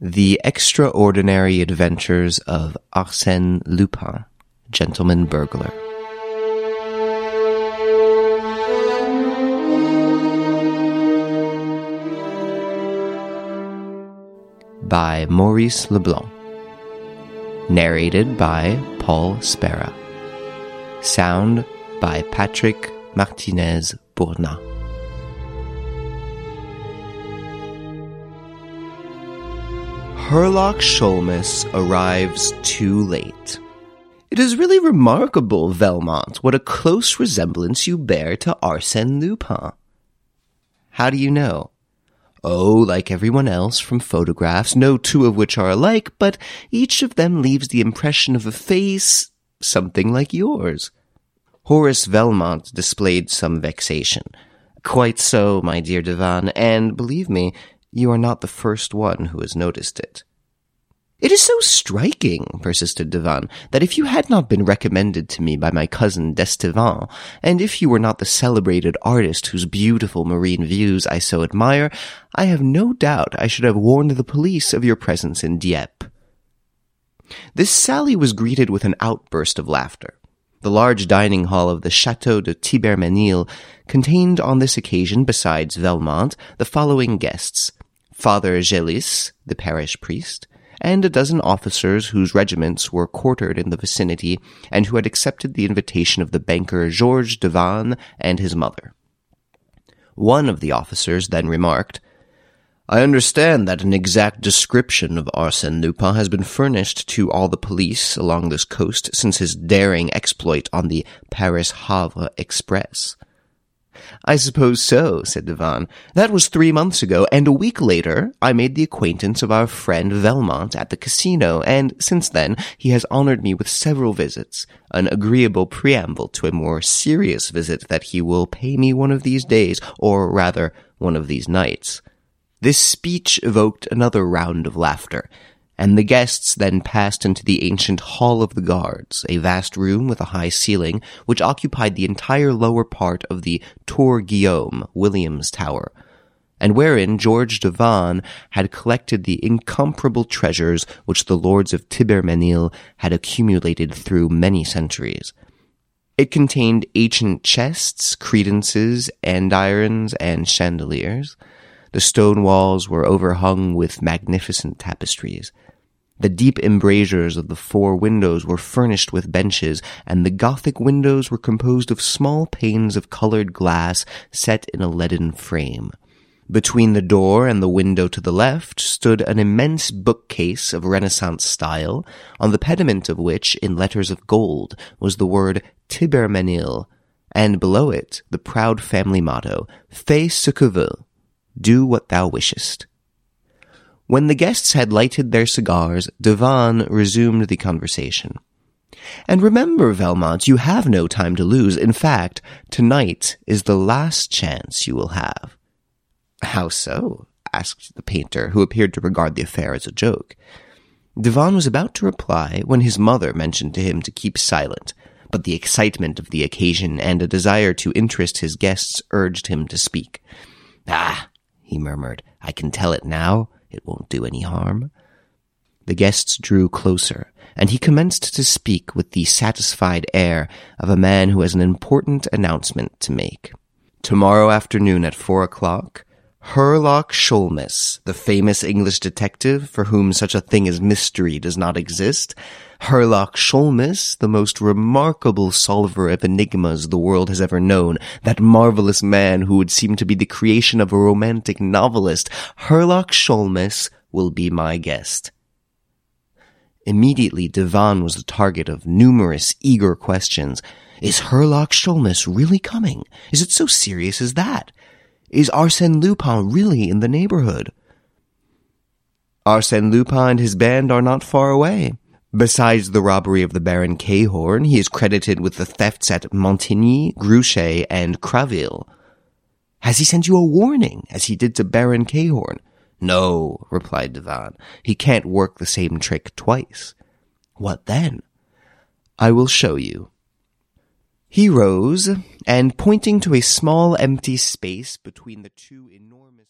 The Extraordinary Adventures of Arsène Lupin, Gentleman Burglar. By Maurice Leblanc. Narrated by Paul Spera. Sound by Patrick Martinez-Bourna. Herlock Sholmes arrives too late. It is really remarkable, Velmont, what a close resemblance you bear to Arsène Lupin. How do you know? Oh, like everyone else from photographs, no two of which are alike, but each of them leaves the impression of a face something like yours. Horace Velmont displayed some vexation. Quite so, my dear Devanne, and believe me, you are not the first one who has noticed it. It is so striking, persisted Devanne, that if you had not been recommended to me by my cousin d'Estevan, and if you were not the celebrated artist whose beautiful marine views I so admire, I have no doubt I should have warned the police of your presence in Dieppe. This sally was greeted with an outburst of laughter. The large dining hall of the Château de Thibermesnil contained on this occasion, besides Velmont, the following guests: Father Gélis, the parish priest, and a dozen officers whose regiments were quartered in the vicinity and who had accepted the invitation of the banker Georges Devanne and his mother. One of the officers then remarked, "I understand that an exact description of Arsène Lupin has been furnished to all the police along this coast since his daring exploit on the Paris-Havre Express." "I suppose so," said Devanne. "That was 3 months ago, and a week later I made the acquaintance of our friend Velmont at the casino, and since then he has honored me with several visits, an agreeable preamble to a more serious visit that he will pay me one of these days, or rather, one of these nights." This speech evoked another round of laughter, and the guests then passed into the ancient Hall of the Guards, a vast room with a high ceiling, which occupied the entire lower part of the Tour Guillaume, William's Tower, and wherein Georges Devanne had collected the incomparable treasures which the lords of Thibermesnil had accumulated through many centuries. It contained ancient chests, credences, andirons, and chandeliers. The stone walls were overhung with magnificent tapestries. The deep embrasures of the 4 windows were furnished with benches, and the Gothic windows were composed of small panes of colored glass set in a leaden frame. Between the door and the window to the left stood an immense bookcase of Renaissance style, on the pediment of which, in letters of gold, was the word Thibermesnil, and below it the proud family motto, Fais ce que veux. Do what thou wishest. When the guests had lighted their cigars, Devanne resumed the conversation. "And remember, Velmont, you have no time to lose. In fact, tonight is the last chance you will have." "How so?" asked the painter, who appeared to regard the affair as a joke. Devanne was about to reply when his mother mentioned to him to keep silent, but the excitement of the occasion and a desire to interest his guests urged him to speak. "Ah," he murmured, "I can tell it now. It won't do any harm." The guests drew closer, and he commenced to speak with the satisfied air of a man who has an important announcement to make. "Tomorrow afternoon at 4 o'clock, Herlock Sholmes, the famous English detective for whom such a thing as mystery does not exist, Herlock Sholmes, the most remarkable solver of enigmas the world has ever known, that marvelous man who would seem to be the creation of a romantic novelist, Herlock Sholmes will be my guest." Immediately Devanne was the target of numerous eager questions. "Is Herlock Sholmes really coming? Is it so serious as that? Is Arsène Lupin really in the neighborhood?" "Arsène Lupin and his band are not far away. Besides the robbery of the Baron Cahorn, he is credited with the thefts at Montigny, Gruchet, and Craville." "Has he sent you a warning, as he did to Baron Cahorn?" "No," replied Devanne. "He can't work the same trick twice." "What then?" "I will show you." He rose, and pointing to a small empty space between the 2 enormous